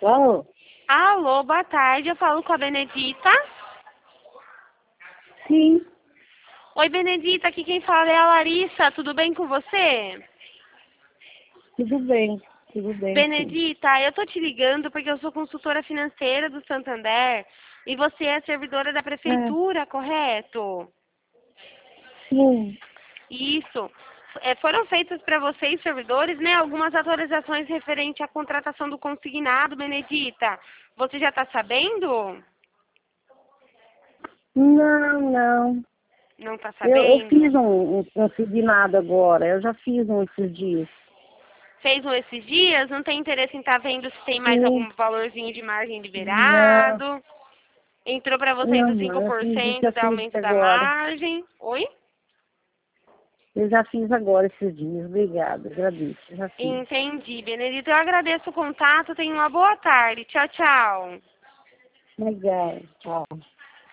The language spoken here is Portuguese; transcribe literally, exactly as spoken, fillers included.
Alô? Alô, boa tarde. Eu falo com a Benedita. Sim, Oi, Benedita. Aqui quem fala é a Larissa. Tudo bem com você? tudo bem, tudo bem, sim. Benedita, eu tô te ligando porque eu sou consultora financeira do Santander e você é servidora da É, prefeitura, correto? sim, Isso. É, foram feitas para vocês, servidores, né, algumas atualizações referente à contratação do consignado, Benedita. Você já está sabendo? não, não. Não está Eu, eu fiz sabendo? um, um consignado agora, eu já fiz um esses dias. Fez um esses dias? Não tem interesse em estar vendo se tem mais Sim, algum valorzinho de margem não, liberado? Entrou para vocês não, os não, cinco eu por fiz isso, cento eu de fiz aumento da agora. margem? Oi? Eu já fiz agora esses dias, obrigada, agradeço, já fiz. Entendi, Benedito. Eu agradeço o contato. Tenha uma boa tarde. Tchau, tchau. Legal, tchau.